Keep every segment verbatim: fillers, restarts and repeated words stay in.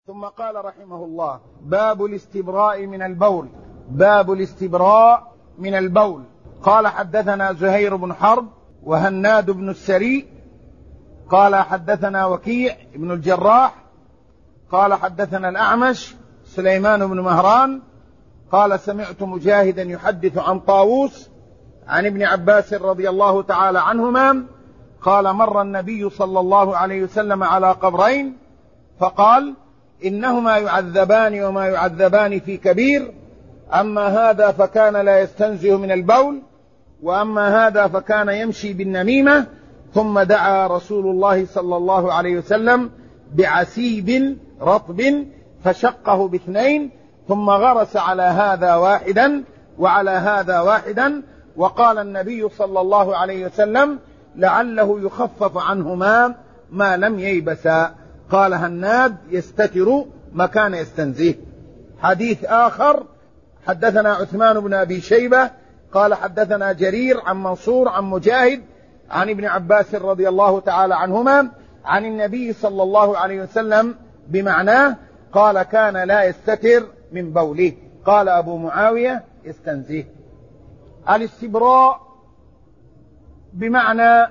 ثم قال رحمه الله: باب الاستبراء من البول. باب الاستبراء من البول. قال: حدثنا زهير بن حرب وهناد بن السري قال: حدثنا وكيع بن الجراح قال: حدثنا الأعمش سليمان بن مهران قال: سمعت مجاهدا يحدث عن طاووس عن ابن عباس رضي الله تعالى عنهما قال: مر النبي صلى الله عليه وسلم على قبرين فقال: إنهما يعذبان وما يعذبان في كبير، أما هذا فكان لا يستنزه من البول، وأما هذا فكان يمشي بالنميمة. ثم دعا رسول الله صلى الله عليه وسلم بعسيب رطب فشقه باثنين، ثم غرس على هذا واحدا وعلى هذا واحدا، وقال النبي صلى الله عليه وسلم: لعله يخفف عنهما ما لم ييبسا. قال هناد: يستتر مكان يستنزه. حديث آخر: حدثنا عثمان بن أبي شيبة قال: حدثنا جرير عن منصور عن مجاهد عن ابن عباس رضي الله تعالى عنهما عن النبي صلى الله عليه وسلم بمعناه، قال: كان لا يستتر من بوله. قال أبو معاوية: يستنزه. الاستبراء بمعنى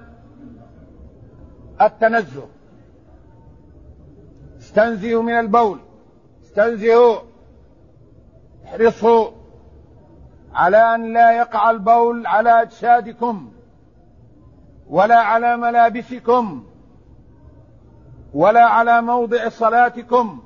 التنزه. استنزهوا من البول، استنزهوا، احرصوا على أن لا يقع البول على أجسادكم ولا على ملابسكم ولا على موضع صلاتكم.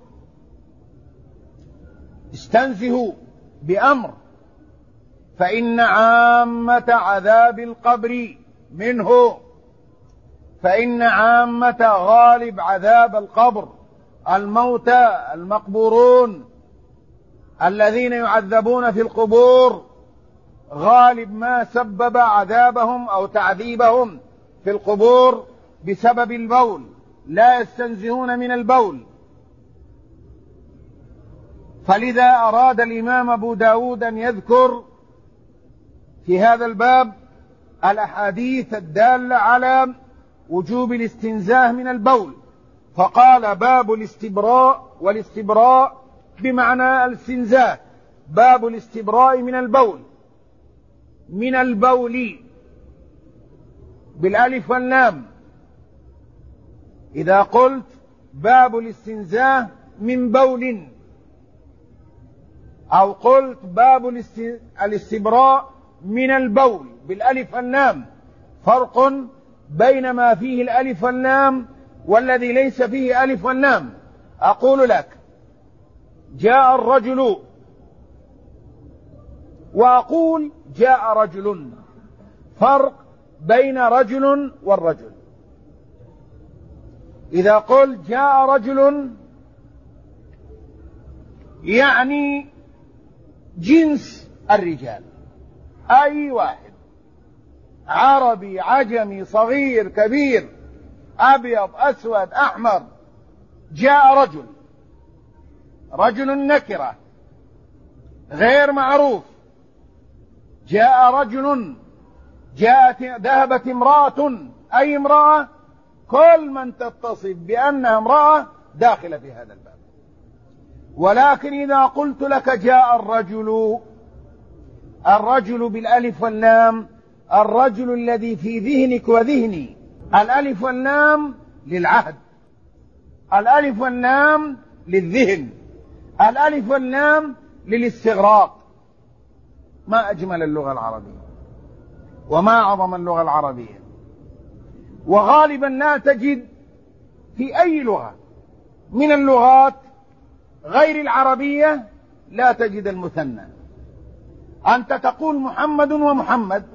استنزهوا بأمر، فإن عامة عذاب القبر منه، فإن عامة غالب عذاب القبر الموتى المقبورون الذين يعذبون في القبور، غالب ما سبب عذابهم أو تعذيبهم في القبور بسبب البول، لا يستنزهون من البول. فلذا أراد الإمام أبو داود أن يذكر في هذا الباب الأحاديث الدالة على وجوب الاستنزاه من البول، فقال: باب الاستبراء. والاستبراء بمعنى الاستنزاه. باب الاستبراء من البول. من البول بالالف واللام. إذا قلت باب الاستنزاه من بول، أو قلت باب الاستبراء من البول بالالف واللام، فرق بين ما فيه الالف واللام والذي ليس فيه ألف واللام. أقول لك: جاء الرجل، وأقول جاء رجل، فرق بين رجل والرجل. إذا قلت جاء رجل يعني جنس الرجال، أي واحد، عربي عجمي صغير كبير أبيض أسود أحمر، جاء رجل. رجل نكرة غير معروف. جاء رجل، جاءت ذهبت امرأة، أي امرأة، كل من تتصف بأنها امرأة داخلة في هذا الباب. ولكن إذا قلت لك جاء الرجل، الرجل بالألف واللام، الرجل الذي في ذهنك وذهني. الألف واللام للعهد، الألف واللام للذهن، الألف واللام للاستغراق. ما أجمل اللغة العربية وما أعظم اللغة العربية. وغالبا لا تجد في أي لغة من اللغات غير العربية لا تجد المثنى. أنت تقول محمد ومحمد،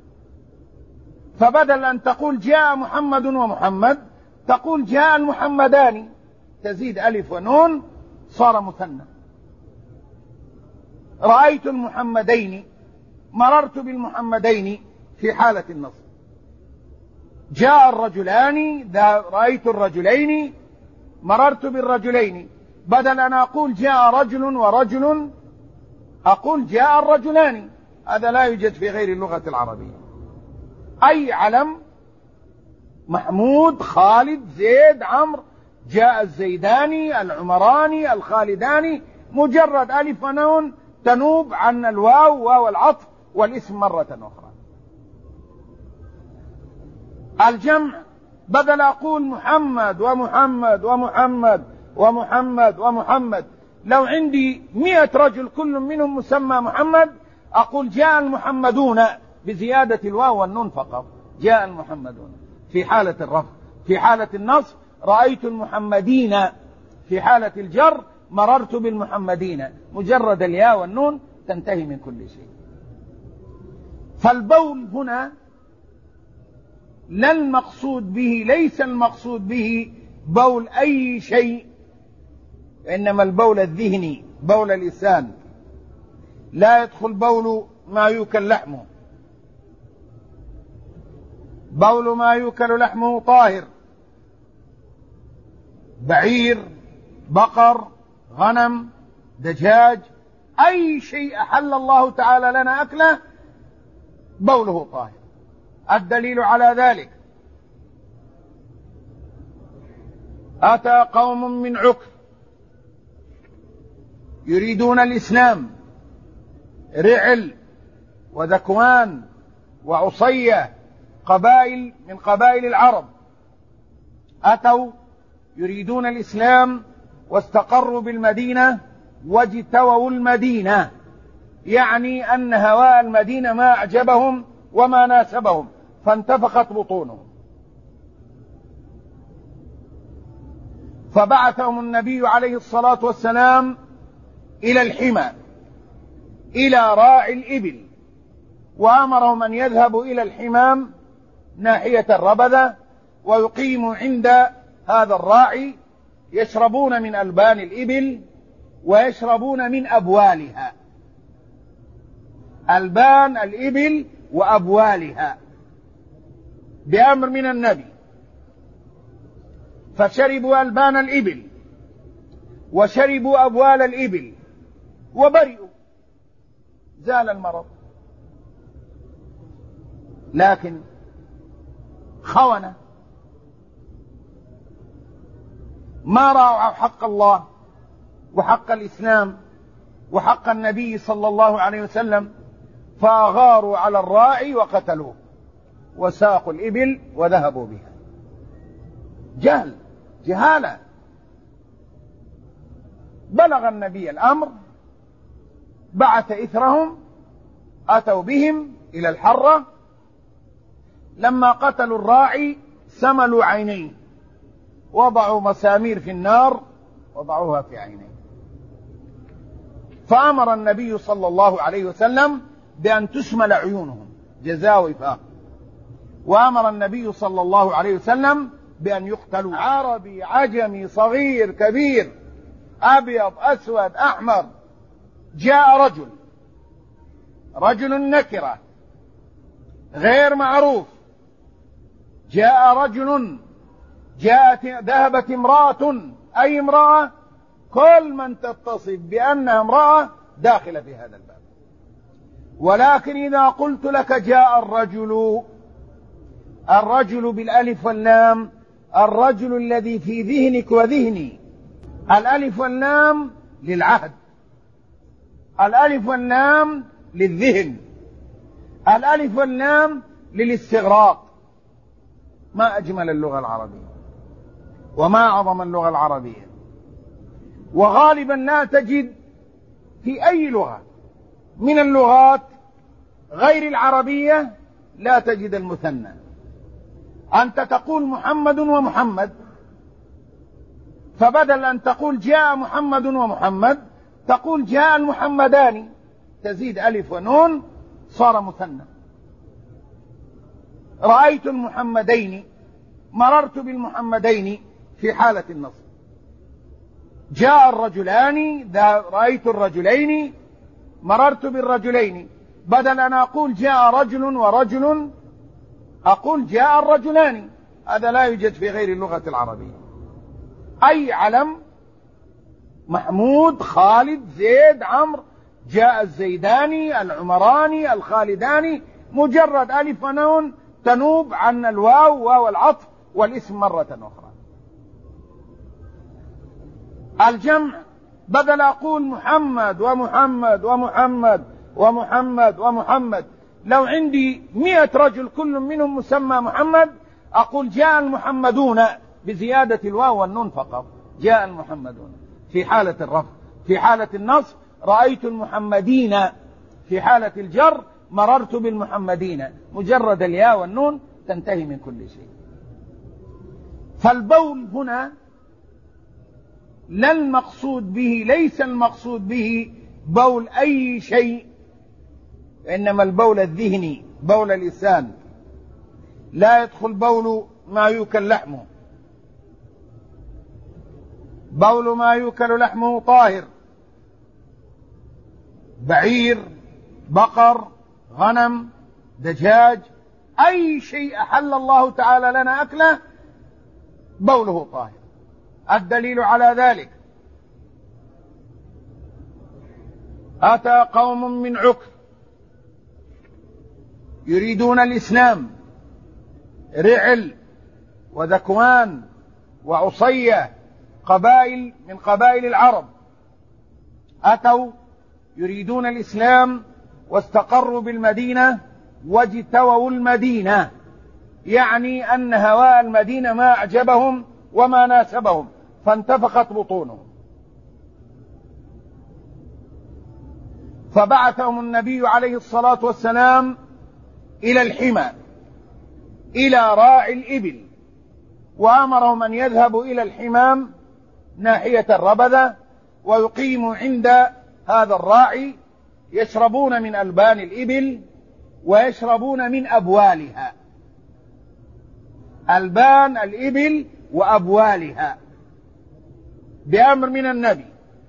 فبدل أن تقول جاء محمد ومحمد تقول جاء المحمدان، تزيد ألف ونون صار مثنى. رأيت المحمدين، مررت بالمحمدين في حالة النصب. جاء الرجلان، رأيت الرجلين، مررت بالرجلين. بدل أن أقول جاء رجل ورجل أقول جاء الرجلان. هذا لا يوجد في غير اللغة العربية. أي علم، محمود، خالد، زيد، عمرو، جاء الزيداني العمراني الخالداني، مجرد ألف ونون تنوب عن الواو واو العطف والاسم مرة أخرى. الجمع بدل أقول محمد ومحمد ومحمد ومحمد ومحمد، لو عندي مئة رجل كل منهم مسمى محمد أقول جاء المحمدون بزيادة الواو والنون فقط، جاء المحمدون في حالة الرفع. في حالة النصب رأيت المحمدين، في حالة الجر مررت بالمحمدين، مجرد الياء والنون تنتهي من كل شيء. فالبول هنا لا المقصود به، ليس المقصود به بول أي شيء، إنما البول الذهني، بول اللسان. لا يدخل بول ما يؤكل لحمه، بول ما يؤكل لحمه طاهر، بعير، بقر، غنم، دجاج، أي شيء أحل الله تعالى لنا أكله بوله طاهر. الدليل على ذلك أتى قوم من عكر يريدون الإسلام، رعل وذكوان وعصية، قبائل من قبائل العرب، أتوا يريدون الإسلام واستقروا بالمدينة واجتووا المدينة، يعني أن هواء المدينة ما أعجبهم وما ناسبهم، فانتفخت بطونهم. فبعثهم النبي عليه الصلاة والسلام إلى الحمى، إلى راعي الإبل، وأمرهم أن يذهبوا إلى الحمام ناحية الربذة ويقيموا عند هذا الراعي، يشربون من ألبان الإبل ويشربون من أبوالها، ألبان الإبل وأبوالها بأمر من النبي. فشربوا ألبان الإبل وشربوا أبوال الإبل وبرئوا، زال المرض. لكن خونة ما راعوا حق الله وحق الإسلام وحق النبي صلى الله عليه وسلم، فأغاروا على الراعي وقتلوه وساقوا الإبل وذهبوا بها. جهل، جهالة. بلغ النبي الأمر، بعث إثرهم، أتوا بهم إلى الحرة. لما قتلوا الراعي سملوا عينيه، وضعوا مسامير في النار وضعوها في عينيه. فأمر النبي صلى الله عليه وسلم بأن تسمل عيونهم جزاء وفاق، وأمر النبي صلى الله عليه وسلم بأن يقتلوا. عربي، عجمي، صغير، كبير، أبيض، أسود، أحمر، جاء رجل، رجل نكرة غير معروف، جاء رجل، جاءت ذهبت امرأة، أي امرأة، كل من تتصف بأنها امرأة داخلة في هذا الباب. ولكن إذا قلت لك جاء الرجل، الرجل بالألف واللام، الرجل الذي في ذهنك وذهني، الألف واللام للعهد، الألف واللام للذهن، الألف واللام للاستغراق. ما أجمل اللغة العربية وما أعظم اللغة العربية. وغالبا لا تجد في أي لغة من اللغات غير العربية لا تجد المثنى. أنت تقول محمد ومحمد، فبدل أن تقول جاء محمد ومحمد تقول جاء المحمدان، تزيد ألف ونون صار مثنى. رأيت المحمدين، مررت بالمحمدين في حالة النصب. جاء الرجلان، رأيت الرجلين، مررت بالرجلين. بدل أن أقول جاء رجل ورجل أقول جاء الرجلان. هذا لا يوجد في غير اللغة العربية. أي علم، محمود، خالد، زيد، عمرو، جاء الزيداني، العمراني، الخالداني، مجرد ألف ونون تنوب عن الواو واو العطف والاسم مرة أخرى. الجمع بدل أقول محمد ومحمد ومحمد ومحمد ومحمد، لو عندي مئة رجل كل منهم مسمى محمد أقول جاء المحمدون بزيادة الواو والنون فقط، جاء المحمدون في حالة الرفع. في حالة النصب رأيت المحمدين، في حالة الجر مررت بالمحمدين، مجرد الياء والنون تنتهي من كل شيء. فالبول هنا لا المقصود به، ليس المقصود به بول أي شيء، إنما البول الذهني، بول اللسان. لا يدخل بول ما يؤكل لحمه، بول ما يؤكل لحمه طاهر، بعير، بقر، غنم، دجاج، أي شيء أحل الله تعالى لنا أكله بوله طاهر. الدليل على ذلك أتى قوم من عكر يريدون الإسلام، رعل وذكوان وعصية، قبائل من قبائل العرب، أتوا يريدون الإسلام واستقروا بالمدينة واجتووا المدينة، يعني أن هواء المدينة ما أعجبهم وما ناسبهم، فانتفخت بطونهم. فبعثهم النبي عليه الصلاة والسلام إلى الحمى، إلى راعي الإبل، وأمرهم أن يذهبوا إلى الحمام ناحية الربذة ويقيموا عند هذا الراعي، يشربون من ألبان الإبل ويشربون من أبوالها، ألبان الإبل وأبوالها بأمر من النبي.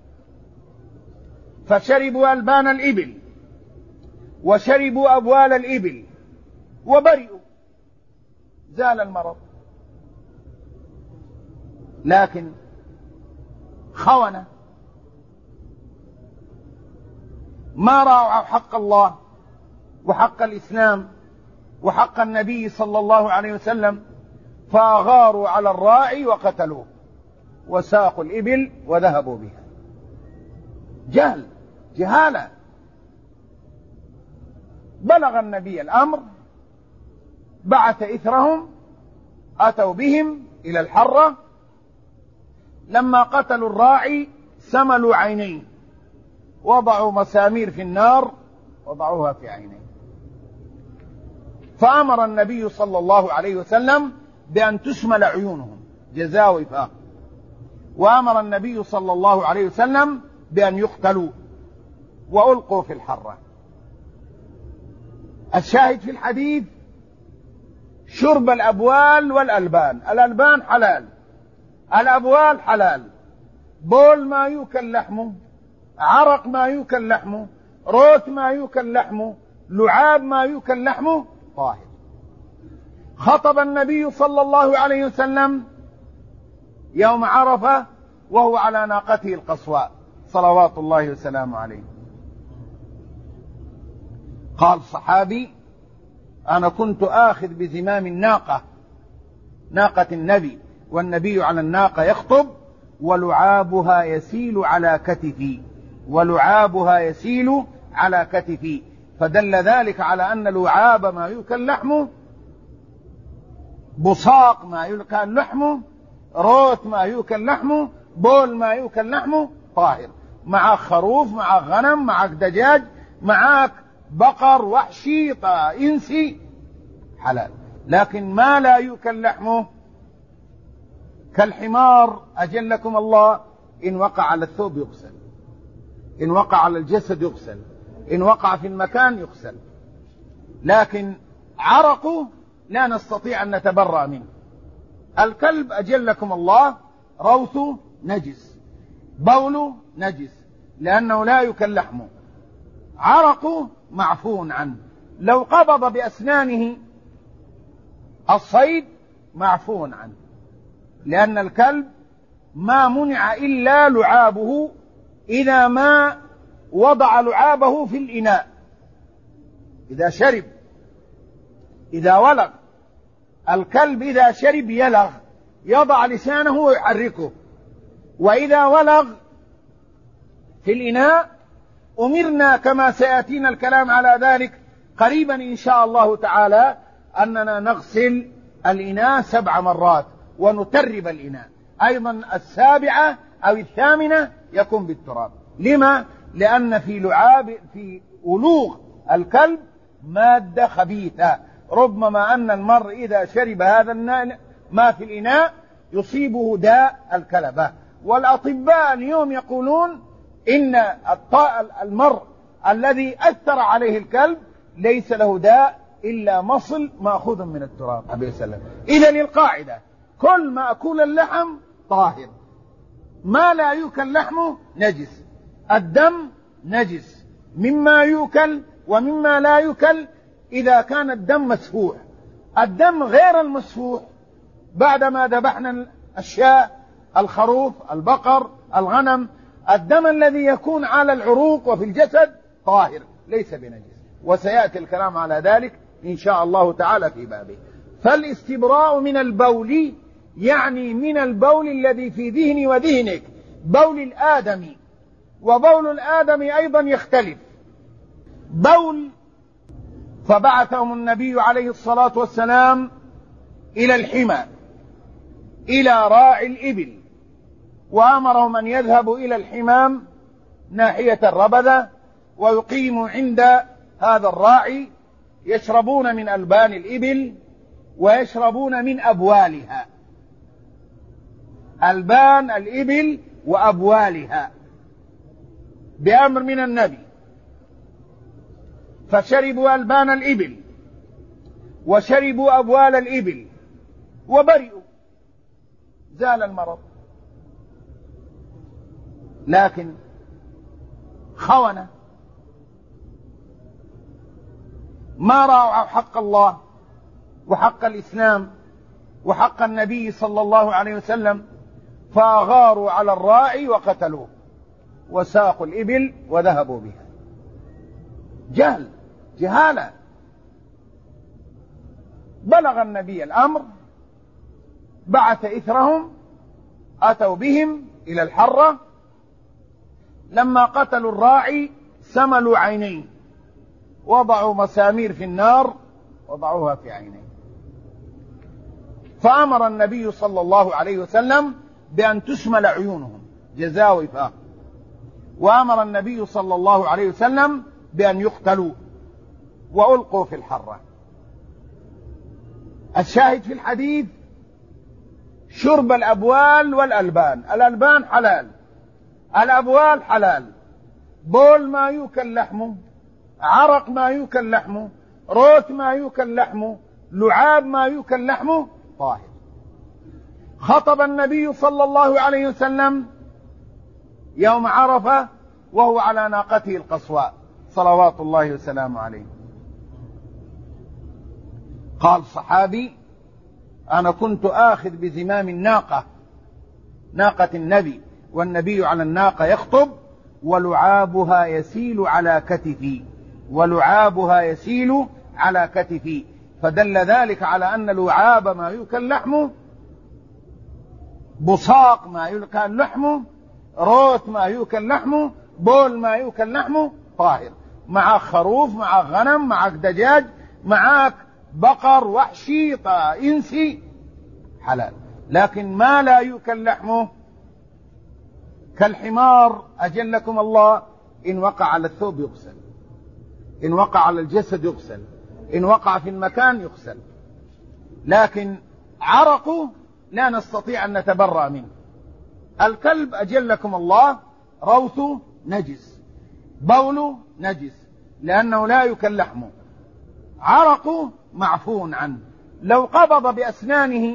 فشربوا ألبان الإبل وشربوا أبوال الإبل وبرئوا، زال المرض. لكن خونة ما راعوا حق الله وحق الإسلام وحق النبي صلى الله عليه وسلم، فأغاروا على الراعي وقتلوه وساقوا الإبل وذهبوا بها. جهل، جهالة. بلغ النبي الأمر، بعث إثرهم، أتوا بهم إلى الحرة. لما قتلوا الراعي سملوا عينيه، وضعوا مسامير في النار وضعوها في عينيه. فأمر النبي صلى الله عليه وسلم بأن تسمل عيونهم جزاء وفاق، وأمر النبي صلى الله عليه وسلم بأن يقتلوا وألقوا في الحرة. الشاهد في الحديث شرب الأبوال والألبان. الألبان حلال، الأبوال حلال، بول ما يؤكل لحمه، عرق ما يؤكل لحمه، روث ما يؤكل لحمه، لعاب ما يؤكل لحمه طاهر. خطب النبي صلى الله عليه وسلم يوم عرفة وهو على ناقته القصواء صلوات الله وسلامه عليه. قال الصحابي: أنا كنت آخذ بزمام الناقة، ناقة النبي، والنبي على الناقة يخطب ولعابها يسيل على كتفي، ولعابها يسيل على كتفي، فدل ذلك على أن لعاب ما يؤكل لحمه، بصاق ما يؤكل لحمه، روث ما يؤكل لحمه، بول ما يؤكل لحمه طاهر. معك خروف، معك غنم، معك دجاج، معك بقر وحشي إنسي حلال. لكن ما لا يؤكل لحمه كالحمار أجلكم الله، إن وقع على الثوب يغسل، إن وقع على الجسد يغسل، إن وقع في المكان يغسل. لكن عرقه لا نستطيع أن نتبرأ منه. الكلب أجلكم الله روثه نجس، بوله نجس، لأنه لا يؤكل لحمه. عرقه معفو عنه، لو قبض بأسنانه الصيد معفو عنه، لأن الكلب ما منع إلا لعابه إذا ما وضع لعابه في الإناء، إذا شرب، إذا ولغ. الكلب إذا شرب يلغ، يضع لسانه ويحركه، وإذا ولغ في الإناء أمرنا كما سيأتينا الكلام على ذلك قريبا إن شاء الله تعالى أننا نغسل الإناء سبع مرات ونترب الإناء، أيضا السابعة أو الثامنة يكون بالتراب. لما؟ لأن في لعاب في ولوغ الكلب مادة خبيثة، ربما أن المرء إذا شرب هذا ما في الإناء يصيبه داء الكلبة. والأطباء اليوم يقولون إن المرء الذي أثر عليه الكلب ليس له داء إلا مصل مأخوذ من التراب. إذن القاعدة كل ما أكل اللحم طاهر، ما لا يؤكل لحمه نجس، الدم نجس مما يؤكل ومما لا يؤكل إذا كان الدم مسفوح. الدم غير المسفوح بعدما ذبحنا الشاة، الخروف، البقر، الغنم، الدم الذي يكون على العروق وفي الجسد طاهر ليس بنجس، وسيأتي الكلام على ذلك إن شاء الله تعالى في بابه. فالاستبراء من البول يعني من البول الذي في ذهني وذهنك، بول الآدمي، وبول الآدمي أيضا يختلف. بول فبعثهم النبي عليه الصلاة والسلام إلى الحمى إلى راعي الإبل، وأمرهم أن يذهبوا إلى الحمام ناحية الربذة ويقيموا عند هذا الراعي، يشربون من ألبان الإبل ويشربون من أبوالها، ألبان الإبل وأبوالها بأمر من النبي. فشربوا ألبان الإبل وشربوا أبوال الإبل وبرئوا، زال المرض. لكن خونة ما راعوا حق الله وحق الإسلام وحق النبي صلى الله عليه وسلم، فأغاروا على الراعي وقتلوه وساقوا الإبل وذهبوا بها. جهل، جهالة. بلغ النبي الأمر، بعث إثرهم، أتوا بهم إلى الحرة. لما قتلوا الراعي سملوا عينيه، وضعوا مسامير في النار وضعوها في عينيه. فأمر النبي صلى الله عليه وسلم بأن تشمل عيونهم جزاء وفاق، وأمر النبي صلى الله عليه وسلم بأن يقتلوا وألقوا في الحرة. الشاهد في الحديث شرب الأبوال والألبان. الألبان حلال، الأبوال حلال، بول ما يوكل لحمه، عرق ما يوكل لحمه، روث ما يوكل لحمه، لعاب ما يوكل لحمه طاهر. خطب النبي صلى الله عليه وسلم يوم عرفة وهو على ناقته القصواء صلوات الله وسلامه عليه. قال صحابي: أنا كنت آخذ بزمام الناقة، ناقة النبي، والنبي على الناقة يخطب ولعابها يسيل على كتفي، ولعابها يسيل على كتفي، فدل ذلك على أن لعاب ما يؤكل لحمه، بصاق ما يؤكل لحمه، روث ما يؤكل لحمه، بول ما يؤكل لحمه طاهر. معك خروف، معك غنم، معك دجاج، معك بقر وحشي إنسي حلال. لكن ما لا يؤكل لحمه كالحمار أجلكم الله، إن وقع على الثوب يغسل، إن وقع على الجسد يغسل، إن وقع في المكان يغسل. لكن عرقه لا نستطيع أن نتبرأ منه. الكلب أجلكم الله روثه نجس، بوله نجس لأنه لا يؤكل لحمه، عرقه معفو عنه. لو قبض بأسنانه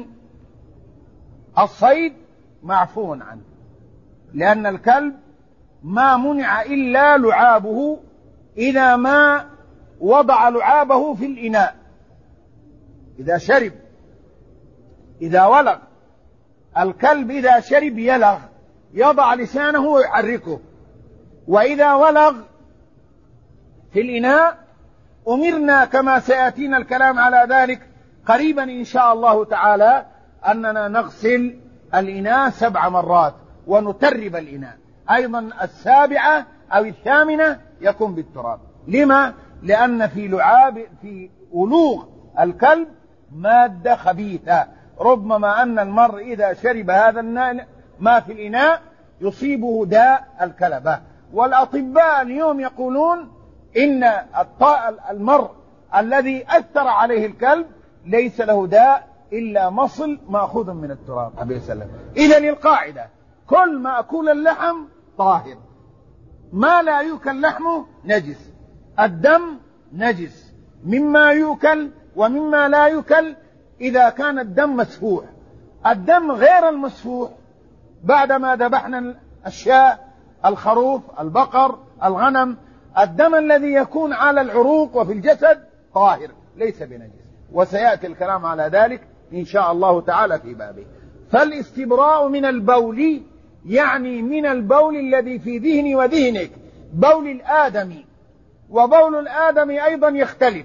الصيد معفو عنه، لأن الكلب ما منع إلا لعابه إذا ما وضع لعابه في الإناء، إذا شرب، إذا ولغ. الكلب إذا شرب يلغ، يضع لسانه ويحركه. وإذا ولغ في الإناء أمرنا كما سيأتينا الكلام على ذلك قريبا إن شاء الله تعالى أننا نغسل الإناء سبع مرات ونترب الإناء. أيضا السابعة أو الثامنة يكون بالتراب. لما؟ لأن في لعاب في ولوغ الكلب مادة خبيثة، ربما أن المرء إذا شرب هذا ما في الإناء يصيبه داء الكلبة. والأطباء اليوم يقولون إن المرء الذي أثر عليه الكلب ليس له داء إلا مصل مأخوذ من التراب. إذن القاعدة: كل ما أكل اللحم طاهر، ما لا يؤكل لحمه نجس. الدم نجس مما يؤكل ومما لا يؤكل إذا كان الدم مسفوح. الدم غير المسفوح بعدما ذبحنا الشاة، الخروف، البقر، الغنم، الدم الذي يكون على العروق وفي الجسد طاهر ليس بنجس، وسيأتي الكلام على ذلك إن شاء الله تعالى في بابه. فالاستبراء من البول يعني من البول الذي في ذهني وذهنك، بول الآدمي، وبول الآدمي أيضا يختلف.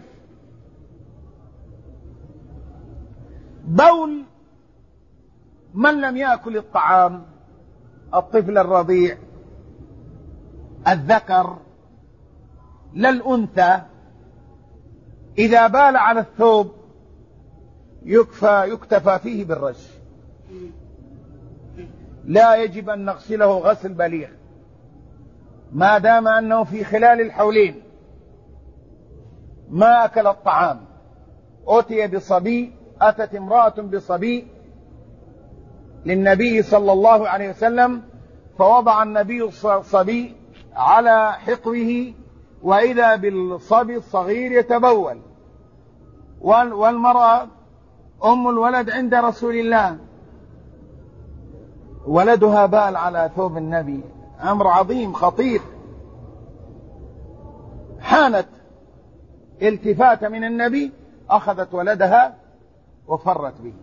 بول من لم يأكل الطعام، الطفل الرضيع، الذكر لا الأنثى، إذا بال على الثوب يكفى يكتفى فيه بالرش، لا يجب أن نغسله غسل بليغ ما دام أنه في خلال الحولين ما أكل الطعام. أتي بصبي، أتت امرأة بصبي للنبي صلى الله عليه وسلم، فوضع النبي الصبي على حقوه، وإذا بالصبي الصغير يتبول، والمرأة أم الولد عند رسول الله، ولدها بال على ثوب النبي، أمر عظيم خطير. حانت التفات من النبي، أخذت ولدها وفرت به.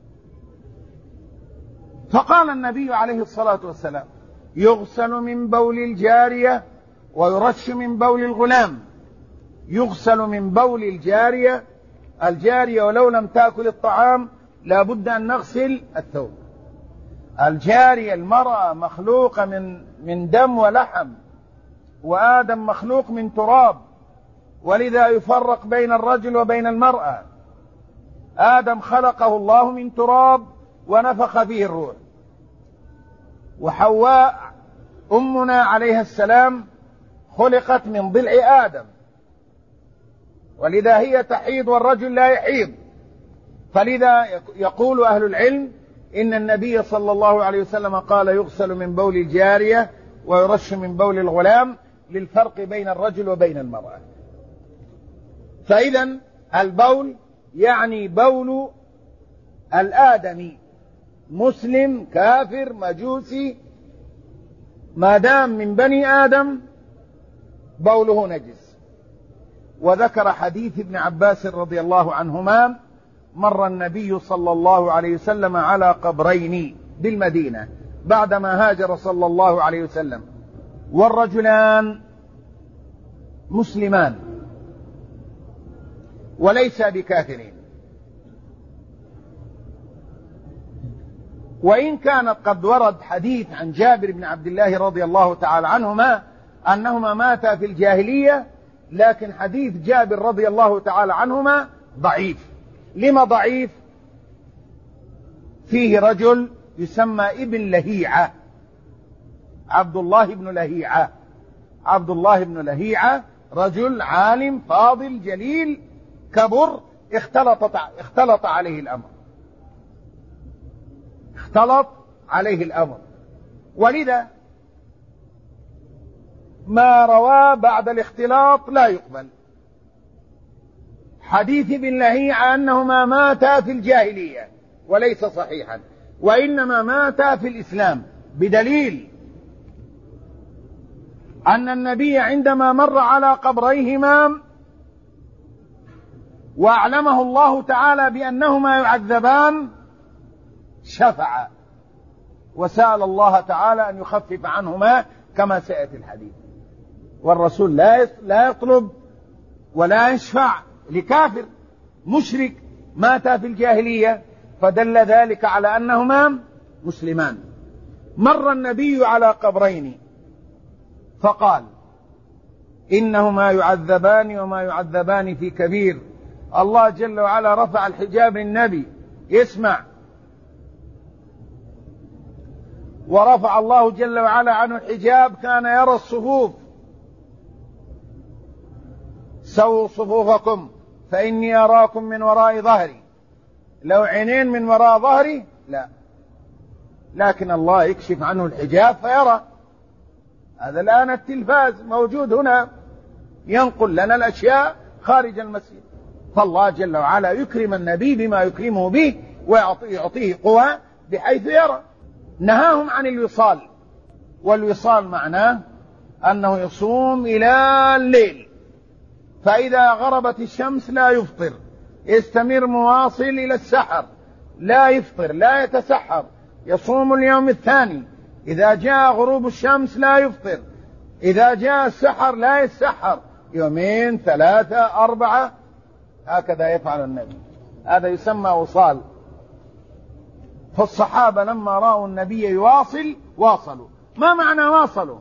فقال النبي عليه الصلاة والسلام: يغسل من بول الجارية ويرش من بول الغلام. يغسل من بول الجارية، الجارية ولو لم تأكل الطعام لا بد أن نغسل الثوب. الجارية المرأة مخلوقة من من دم ولحم، وآدم مخلوق من تراب، ولذا يفرق بين الرجل وبين المرأة. آدم خلقه الله من تراب ونفخ فيه الروح، وحواء أمنا عليها السلام خلقت من ضلع آدم، ولذا هي تحيض والرجل لا يحيض. فلذا يقول أهل العلم إن النبي صلى الله عليه وسلم قال: يغسل من بول الجارية ويرش من بول الغلام، للفرق بين الرجل وبين المرأة. فإذا البول يعني بول الآدمي، مسلم كافر مجوسي، ما دام من بني آدم بوله نجس. وذكر حديث ابن عباس رضي الله عنهما: مر النبي صلى الله عليه وسلم على قبرين بالمدينة بعدما هاجر صلى الله عليه وسلم، والرجلان مسلمان وليس بكافرين، وإن كانت قد ورد حديث عن جابر بن عبد الله رضي الله تعالى عنهما أنهما ماتا في الجاهلية، لكن حديث جابر رضي الله تعالى عنهما ضعيف. لما ضعيف؟ فيه رجل يسمى ابن لهيعة، عبد الله بن لهيعة. عبد الله بن لهيعة رجل عالم فاضل جليل كبر، اختلط اختلط عليه الأمر اختلط عليه الأمر ولذا ما روى بعد الاختلاط لا يقبل. حديث ابن لهيعة أنهما ماتا في الجاهلية وليس صحيحا، وإنما ماتا في الإسلام، بدليل أن النبي عندما مر على قبريهما وأعلمه الله تعالى بأنهما يعذبان شفع وسأل الله تعالى أن يخفف عنهما كما سيأتي الحديث. والرسول لا يطلب ولا يشفع لكافر مشرك مات في الجاهلية، فدل ذلك على أنهما مسلمان. مر النبي على قبرين فقال إنهما يعذبان وما يعذبان في كبير. الله جل وعلا رفع الحجاب للنبي يسمع، ورفع الله جل وعلا عنه الحجاب كان يرى الصفوف. سووا صفوفكم فإني أراكم من وراء ظهري. لو عينين من وراء ظهري لا، لكن الله يكشف عنه الحجاب فيرى. هذا الآن التلفاز موجود هنا ينقل لنا الأشياء خارج المسجد، فالله جل وعلا يكرم النبي بما يكرمه به ويعطيه قوة بحيث يرى. نهاهم عن الوصال، والوصال معناه أنه يصوم إلى الليل، فإذا غربت الشمس لا يفطر، يستمر مواصل إلى السحر، لا يفطر لا يتسحر، يصوم اليوم الثاني، إذا جاء غروب الشمس لا يفطر، إذا جاء السحر لا يتسحر، يومين ثلاثة أربعة، هكذا يفعل النبي. هذا يسمى وصال. فالصحابة لما رأوا النبي يواصل واصلوا. ما معنى واصلوا؟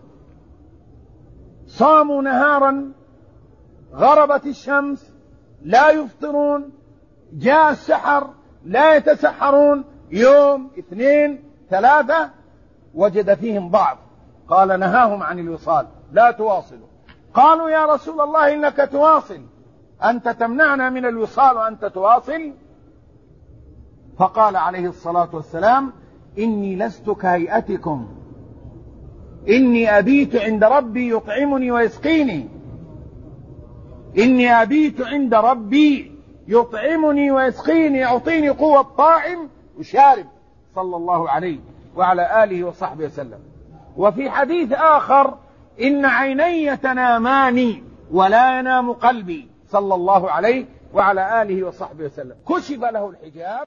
صاموا نهارا، غربت الشمس لا يفطرون، جاء السحر لا يتسحرون، يوم اثنين ثلاثة، وجد فيهم ضعف، قال نهاهم عن الوصال، لا تواصلوا. قالوا يا رسول الله إنك تواصل، أنت تمنعنا من الوصال وأنت تواصل؟ فقال عليه الصلاة والسلام إني لست كهيئتكم، إني أبيت عند ربي يطعمني ويسقيني، إني أبيت عند ربي يطعمني ويسقيني، يعطيني قوة طاعم وشارب، صلى الله عليه وعلى آله وصحبه وسلم. وفي حديث آخر إن عيني تنامان ولا ينام قلبي، صلى الله عليه وعلى آله وصحبه وسلم. كشف له الحجاب.